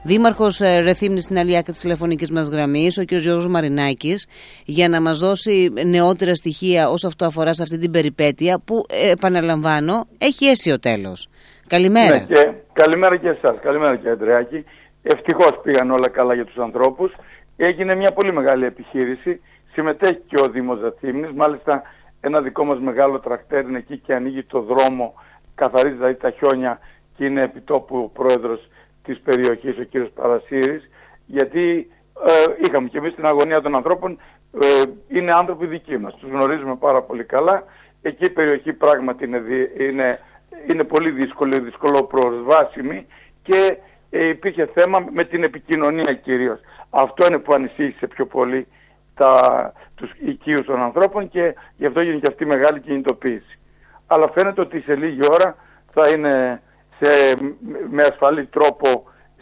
δήμαρχος Ρεθύμνης στην άλλη άκρη της τηλεφωνικής μας γραμμής, ο κ. Γιώργος Μαρινάκης, για να μας δώσει νεότερα στοιχεία όσο αυτό αφορά σε αυτή την περιπέτεια που, επαναλαμβάνω, έχει αίσιο τέλος. Καλημέρα. Ναι, και καλημέρα και εσάς. Καλημέρα και Αντρεάκη. Ευτυχώς πήγαν όλα καλά για τους ανθρώπους. Έγινε μια πολύ μεγάλη επιχείρηση. Συμμετέχει και ο Δήμος Ρεθύμνης. Μάλιστα ένα δικό μας μεγάλο τρακτέρ είναι εκεί και ανοίγει το δρόμο, καθαρίζει δηλαδή τα χιόνια και είναι επιτόπου ο πρόεδρος της περιοχής, ο κύριος Παρασύρης. Γιατί είχαμε και εμείς την αγωνία των ανθρώπων, είναι άνθρωποι δικοί μας. Τους γνωρίζουμε πάρα πολύ καλά. Εκεί η περιοχή πράγματι είναι πολύ δύσκολο προσβάσιμη και υπήρχε θέμα με την επικοινωνία κυρίως. Αυτό είναι που ανησύχησε πιο πολύ τους οικείους των ανθρώπων και γι' αυτό γίνει και αυτή η μεγάλη κινητοποίηση. Αλλά φαίνεται ότι σε λίγη ώρα θα είναι με ασφαλή τρόπο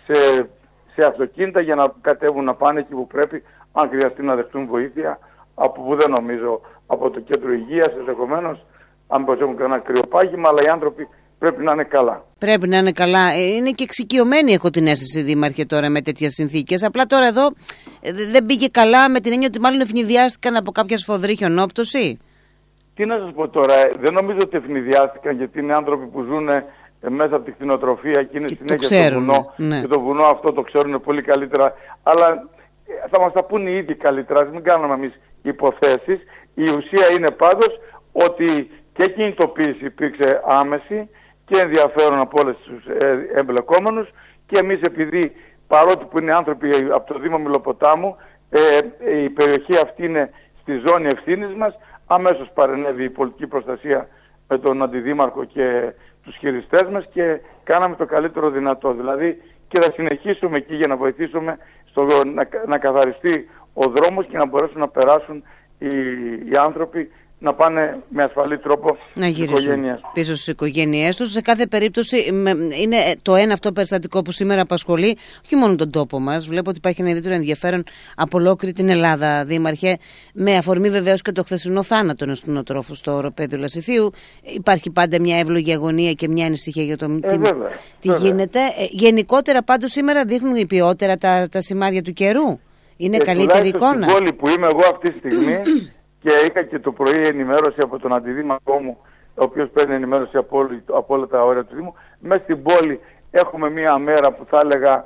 σε αυτοκίνητα για να κατέβουν να πάνε εκεί που πρέπει, αν χρειαστεί να δεχτούν βοήθεια, από που δεν νομίζω, από το κέντρο υγείας ενδεχομένως, αν έχουν κανένα κρυοπάγημα, αλλά οι άνθρωποι πρέπει να είναι καλά. Πρέπει να είναι καλά. Είναι και εξοικειωμένοι, έχω την αίσθηση, Δήμαρχε, τώρα με τέτοιες συνθήκες. Απλά τώρα εδώ δεν πήγε καλά, με την έννοια ότι μάλλον ευνηδιάστηκαν από κάποια σφοδρή χιονόπτωση. Τι να σας πω τώρα, δεν νομίζω ότι ευνηδιάστηκαν, γιατί είναι άνθρωποι που ζουν μέσα από τη κτηνοτροφία και είναι συνέχεια στο βουνό. Ναι. Και το βουνό αυτό το ξέρουν πολύ καλύτερα. Αλλά θα μας τα πούνε οι ίδιοι καλύτερα, μην κάνουμε εμείς υποθέσεις. Η ουσία είναι πάντως ότι και κινητοποίηση υπήρξε άμεση και ενδιαφέρον από όλες τους εμπλεκόμενους, και εμείς, επειδή παρότι που είναι άνθρωποι από το Δήμο Μηλοποτάμου, η περιοχή αυτή είναι στη ζώνη ευθύνης μας, αμέσως παρενέβη η πολιτική προστασία με τον Αντιδήμαρχο και τους χειριστές μας και κάναμε το καλύτερο δυνατό. Δηλαδή, και θα συνεχίσουμε εκεί για να βοηθήσουμε να καθαριστεί ο δρόμος και να μπορέσουν να περάσουν οι άνθρωποι να πάνε με ασφαλή τρόπο να γυρίσουν πίσω στις οικογένειές τους. Σε κάθε περίπτωση είναι το ένα αυτό περιστατικό που σήμερα απασχολεί όχι μόνο τον τόπο μας. Βλέπω ότι υπάρχει ένα ιδιαίτερο ενδιαφέρον από ολόκληρη την Ελλάδα, Δήμαρχε, με αφορμή βεβαίως και το χθεσινό θάνατο ενός κτηνοτρόφου στο οροπέδιο Λασιθίου. Υπάρχει πάντα μια εύλογη αγωνία και μια ανησυχία για το τι γίνεται. Γενικότερα πάντως σήμερα δείχνουν ποιότερα τα σημάδια του καιρού. Είναι καλύτερη εικόνα. Στην πόλη που είμαι εγώ αυτή τη στιγμή και είχα και το πρωί ενημέρωση από τον αντιδήμαρχό μου, ο οποίος παίρνει ενημέρωση από όλα τα όρια του Δήμου. Μέσα στην πόλη έχουμε μία μέρα που θα έλεγα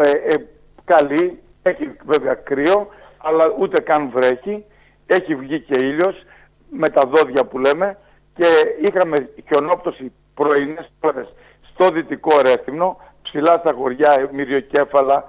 καλή. Έχει βέβαια κρύο, αλλά ούτε καν βρέχει. Έχει βγει και ήλιος με τα δόντια που λέμε και είχαμε χιονόπτωση πρωινές ώρες στο δυτικό Ρέθυμνο, ψηλά στα χωριά, Μυριοκέφαλα.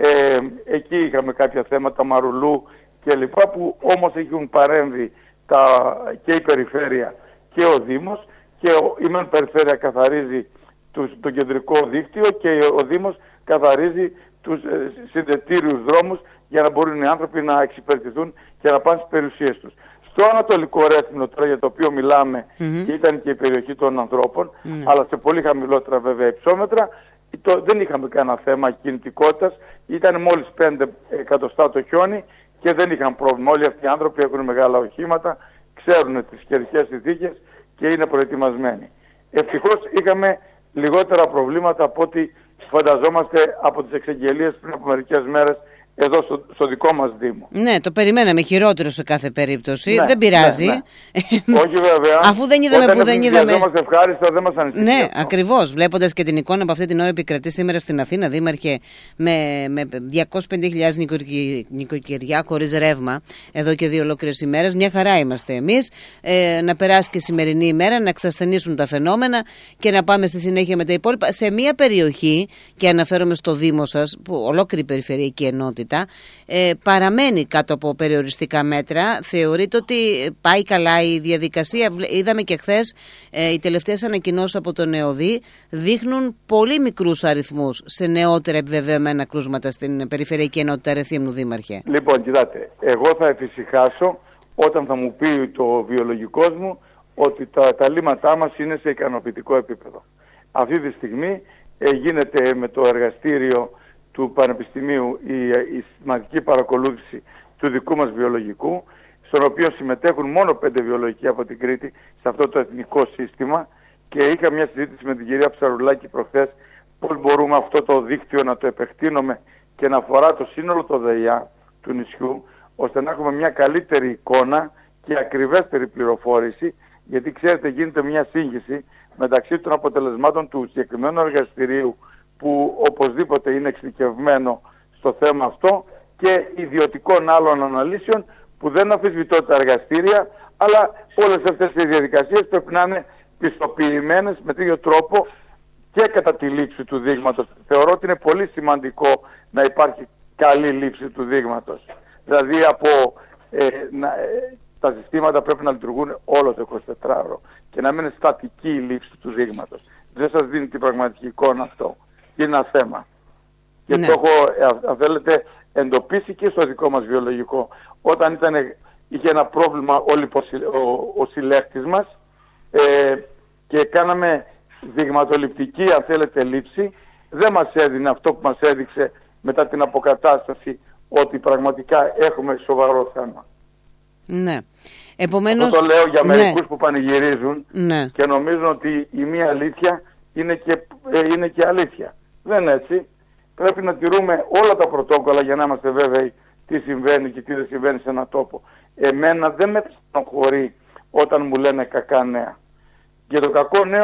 Εκεί είχαμε κάποια θέματα Μαρουλού και λοιπά, που όμως έχουν παρέμβει και η περιφέρεια και ο Δήμος, και η μεν περιφέρεια καθαρίζει το κεντρικό δίκτυο και ο Δήμος καθαρίζει τους συνδετήριους δρόμους για να μπορούν οι άνθρωποι να εξυπηρετηθούν και να πάνε στις περιουσίες τους. Στο ανατολικό Ρέθυμνο τώρα, για το οποίο μιλάμε, και ήταν και η περιοχή των ανθρώπων, αλλά σε πολύ χαμηλότερα βέβαια υψόμετρα, δεν είχαμε κανένα θέμα κινητικότητας, ήταν μόλις 5 εκατοστά το χιόνι και δεν είχαν πρόβλημα. Όλοι αυτοί οι άνθρωποι έχουν μεγάλα οχήματα, ξέρουν τις καιρικές συνθήκες και είναι προετοιμασμένοι. Ευτυχώς είχαμε λιγότερα προβλήματα από ό,τι φανταζόμαστε από τις εξαγγελίες πριν από μερικές μέρες εδώ στο δικό μας Δήμο. Ναι, το περιμέναμε χειρότερο σε κάθε περίπτωση. Ναι, δεν πειράζει. Ναι. Όχι βέβαια. Αφού δεν είδαμε που δεν είδαμε. Δεν μας ευχάριστα, δεν μας ανησυχεί. Ναι, ακριβώς. Βλέποντας και την εικόνα από αυτή την ώρα επικρατεί σήμερα στην Αθήνα, Δήμαρχε, με 250.000 νοικοκυριά χωρίς ρεύμα εδώ και 2 ολόκληρες ημέρες. Μια χαρά είμαστε εμείς. Να περάσει και η σημερινή ημέρα, να εξασθενήσουν τα φαινόμενα και να πάμε στη συνέχεια με τα υπόλοιπα. Σε μια περιοχή, και αναφέρομαι στο Δήμο σας, που ολόκληρη περιφερειακή ενότητα παραμένει κάτω από περιοριστικά μέτρα. Θεωρείτε ότι πάει καλά η διαδικασία? Είδαμε και χθες οι τελευταίες ανακοινώσεις από τον ΕΟΔΗ δείχνουν πολύ μικρούς αριθμούς σε νεότερα επιβεβαιωμένα κρούσματα στην περιφερειακή ενότητα Ρεθύμνου, Δήμαρχε. Λοιπόν, κοιτάτε, εγώ θα εφησυχάσω όταν θα μου πει το βιολογικός μου ότι τα λύματά μας είναι σε ικανοποιητικό επίπεδο. Αυτή τη στιγμή γίνεται με το εργαστήριο του Πανεπιστημίου η συστηματική παρακολούθηση του δικού μας βιολογικού, στον οποίο συμμετέχουν μόνο 5 βιολογικοί από την Κρήτη σε αυτό το εθνικό σύστημα, και είχα μια συζήτηση με την κυρία Ψαρουλάκη προχθές πώς μπορούμε αυτό το δίκτυο να το επεκτείνουμε και να αφορά το σύνολο το ΔΕΙΑ του νησιού, ώστε να έχουμε μια καλύτερη εικόνα και ακριβέστερη πληροφόρηση, γιατί ξέρετε γίνεται μια σύγχυση μεταξύ των αποτελεσμάτων του συγκεκριμένου εργαστηρίου, που οπωσδήποτε είναι εξειδικευμένο στο θέμα αυτό, και ιδιωτικών άλλων αναλύσεων που δεν αμφισβητώ τα εργαστήρια, αλλά όλες αυτές οι διαδικασίες πρέπει να είναι πιστοποιημένες με τέτοιο τρόπο και κατά τη λήψη του δείγματος. Θεωρώ ότι είναι πολύ σημαντικό να υπάρχει καλή λήψη του δείγματος. Δηλαδή τα συστήματα πρέπει να λειτουργούν όλο το 24ωρο και να μην είναι στατική η λήψη του δείγματος. Δεν σας δίνει την πραγματική εικόνα αυτό. Είναι ένα θέμα. Και το έχω, αν θέλετε, εντοπίσει και στο δικό μας βιολογικό. Όταν είχε ένα πρόβλημα ο συλλέκτης μας και κάναμε δειγματοληπτική, αν θέλετε, λήψη, δεν μας έδινε αυτό που μας έδειξε μετά την αποκατάσταση, ότι πραγματικά έχουμε σοβαρό θέμα. Ναι. Επομένως, αυτό το λέω για μερικούς που πανηγυρίζουν και νομίζουν ότι η μία αλήθεια είναι και αλήθεια. Δεν είναι έτσι. Πρέπει να τηρούμε όλα τα πρωτόκολλα για να είμαστε βέβαιοι τι συμβαίνει και τι δεν συμβαίνει σε έναν τόπο. Εμένα δεν με στενοχωρεί όταν μου λένε κακά νέα. Και το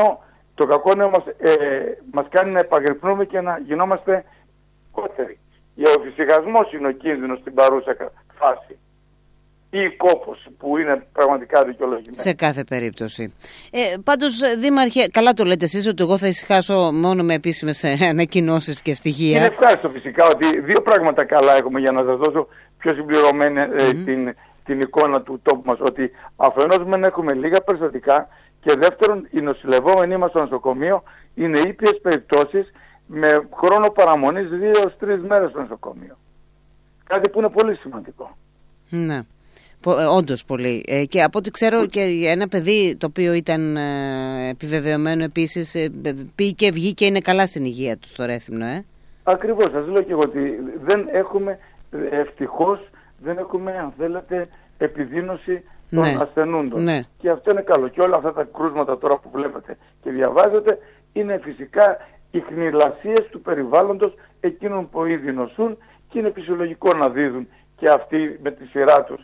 κακό νέο μας κάνει να επαγρυπνούμε και να γινόμαστε κότεροι. Ο εφησυχασμός είναι ο κίνδυνος στην παρούσα φάση. Ή η κόπωση που είναι πραγματικά δικαιολογημένη. Σε κάθε περίπτωση. Πάντως, Δήμαρχε, καλά το λέτε εσείς ότι εγώ θα ησυχάσω μόνο με επίσημες ανακοινώσεις και στοιχεία. Είναι ευχάριστο φυσικά ότι δύο πράγματα καλά έχουμε για να σας δώσω πιο συμπληρωμένη την εικόνα του τόπου μας. Ότι αφενός μεν έχουμε λίγα περιστατικά και δεύτερον οι νοσηλευόμενοι μας στο νοσοκομείο είναι ήπιες περιπτώσεις με χρόνο παραμονής 2-3 μέρες στο νοσοκομείο. Κάτι που είναι πολύ σημαντικό. Ναι. Όντως πολύ. Και από ό,τι ξέρω και ένα παιδί το οποίο ήταν επιβεβαιωμένο επίσης πήγε και βγήκε, είναι καλά στην υγεία του στο Ρέθυμνο. Ακριβώς, σας λέω και εγώ ότι δεν έχουμε, ευτυχώς δεν έχουμε, αν θέλετε, επιδείνωση των ασθενούντων. Ναι. Και αυτό είναι καλό. Και όλα αυτά τα κρούσματα τώρα που βλέπετε και διαβάζετε είναι φυσικά οι χνηλασίες του περιβάλλοντος εκείνων που ήδη νοσούν, και είναι φυσιολογικό να δίδουν και αυτοί με τη σειρά τους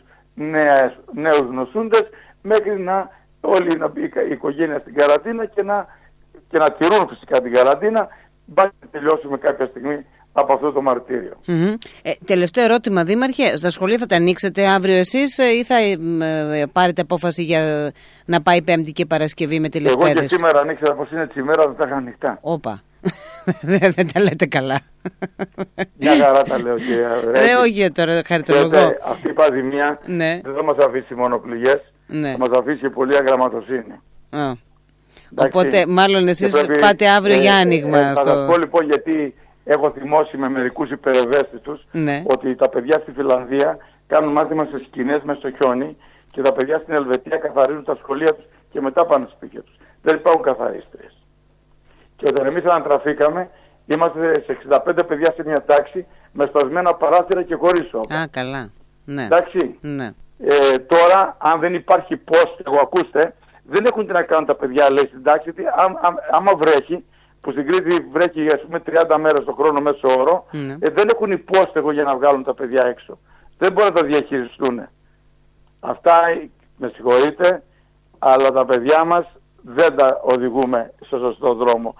νέους νοσούντες, μέχρι να όλη να μπει η οικογένεια στην καραντίνα και να τηρούν φυσικά την καραντίνα, μπας να τελειώσουμε κάποια στιγμή από αυτό το μαρτύριο. Τελευταίο ερώτημα, Δήμαρχε, στα σχολεία θα τα ανοίξετε αύριο εσείς ή θα πάρετε απόφαση για να πάει Πέμπτη και Παρασκευή με τηλεκπαίδευση? Εγώ και σήμερα ανοίξα, πως είναι σήμερα, δεν τα είχα ανοιχτά. Όπα. Δεν τα λέτε καλά. Μια χαρά τα λέω, κύριε. Όχι τώρα, χαριτολογώ. Αυτή η πανδημία δεν θα μας αφήσει μόνο πληγές, θα μας αφήσει και πολλή αγραμματοσύνη. Οπότε μάλλον εσείς πάτε αύριο για άνοιγμα. Θα σας πω λοιπόν, γιατί έχω θυμώσει με μερικούς υπερευαίσθητους ότι τα παιδιά στη Φιλανδία κάνουν μάθημα σε σκηνές μέσα στο χιόνι και τα παιδιά στην Ελβετία καθαρίζουν τα σχολεία τους και μετά πάνε στα σπίτια τους. Δεν υπάρχουν καθαρίστριες. Και όταν εμείς ανατραφήκαμε, είμαστε σε 65 παιδιά σε μια τάξη με σπασμένα παράθυρα και χωρίς όπλα. Α, καλά. Ναι. Εντάξει. Ναι. Τώρα, αν δεν υπάρχει πόστεγο, ακούστε, δεν έχουν τι να κάνουν τα παιδιά, λέει, στην τάξη. Άμα βρέχει, που στην Κρήτη βρέχει, ας πούμε, 30 μέρες το χρόνο μέσο όρο, δεν έχουν υπόστεγο για να βγάλουν τα παιδιά έξω. Δεν μπορούν να τα διαχειριστούν. Αυτά, με συγχωρείτε, αλλά τα παιδιά μας δεν τα οδηγούμε στο σωστό δρόμο.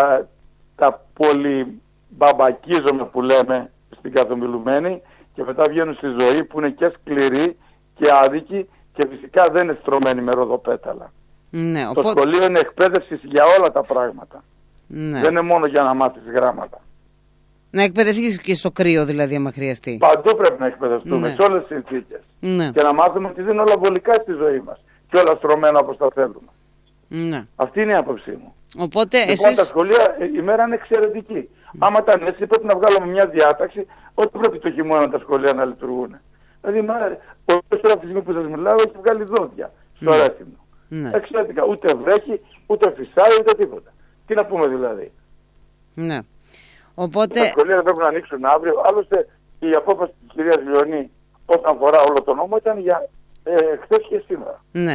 Τα πολυμπαμπακίζομαι που λέμε στην καθομιλουμένη και μετά βγαίνουν στη ζωή που είναι και σκληροί και άδικοι και φυσικά δεν είναι στρωμένοι με ροδοπέταλα. Ναι, το σχολείο είναι εκπαίδευση για όλα τα πράγματα. Ναι. Δεν είναι μόνο για να μάθεις γράμματα. Να εκπαιδευτείς και στο κρύο δηλαδή, άμα χρειαστεί. Παντού πρέπει να εκπαιδευτούμε, σε όλες τις συνθήκες. Και να μάθουμε ότι δεν είναι όλα βολικά στη ζωή μας και όλα στρωμένα όπως τα θέλουμε. Ναι. Αυτή είναι η άποψή μου. Οπότε λοιπόν, τα σχολεία η μέρα είναι εξαιρετική. Άμα ήταν έτσι, πρέπει να βγάλουμε μια διάταξη ότι πρέπει το χειμώνα τα σχολεία να λειτουργούν. Δηλαδή, ο τώρα αυτή τη στιγμή που σας μιλάω έχει βγάλει δόντια στο Ρέθυμνο. Εξαιρετικά. Ούτε βρέχει, ούτε φυσάει, ούτε τίποτα. Τι να πούμε δηλαδή. Ναι. Οπότε... Τα σχολεία δεν πρέπει να ανοίξουν αύριο. Άλλωστε, η απόφαση της κυρίας Λιονή όσον αφορά όλο το νόμο ήταν για χθες και σήμερα. Ναι.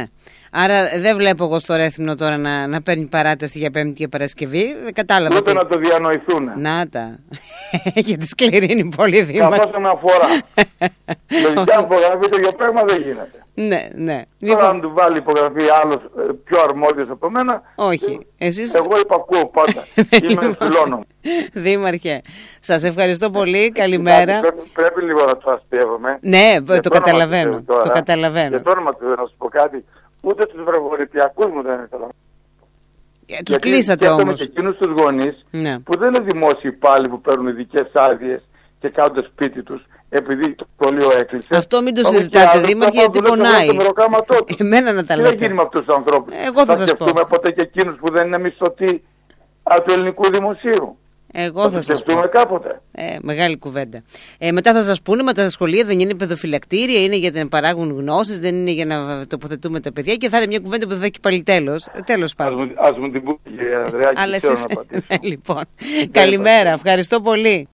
Άρα δεν βλέπω εγώ στο Ρέθυμνο τώρα να παίρνει παράταση για Πέμπτη και Παρασκευή. Κατάλαβα. Ούτε να το διανοηθούν. Να τα. Γιατί σκληρύνει πολύ δήμαρχε. Καθώς με αφορά. Λογικά υπογραφή το γεωπράγμα δεν γίνεται. Ναι, ναι. Τώρα αν του βάλει υπογραφή άλλος πιο αρμόδιος από μένα. Όχι. Εσείς... Εγώ υπακούω πάντα. Είμαι φιλώνω. Δήμαρχε, σας ευχαριστώ πολύ. Καλημέρα. Πρέπει λίγο να το αστείευομαι. Ναι, το καταλαβαίνω. Το καταλαβαίνω. Και το όνομα του, να σου πω κάτι, ούτε τους βραβορυπιακούς μου δεν ήθελα. Τους κλείσατε όμως. Και εκείνους τους γονείς, ναι, που δεν είναι δημόσιοι υπάλληλοι που παίρνουν ειδικές άδειες και κάνουν το σπίτι τους επειδή το σχολείο έκλεισε. Αυτό μην το συζητάτε, Δήμαρχε, γιατί πονάει. Εμένα να τα λέτε. Τι θα γίνει με αυτούς τους ανθρώπους? Εγώ θα σας πω. Θα σκεφτούμε ποτέ και εκείνους που δεν είναι μισθωτοί του ελληνικού δημοσίου? Εγώ θα σας πω. Κάποτε. Μεγάλη κουβέντα. Μετά θα σας πούνε, μα τα σχολεία δεν είναι παιδοφυλακτήρια, είναι για να παράγουν γνώσεις, δεν είναι για να τοποθετούμε τα παιδιά και θα είναι μια κουβέντα που δεν θα έχει πάλι τέλος. Τέλος πάντων. Ας μου την πούμε, κύριε Ανδρέα, και Λοιπόν, καλημέρα, ευχαριστώ πολύ.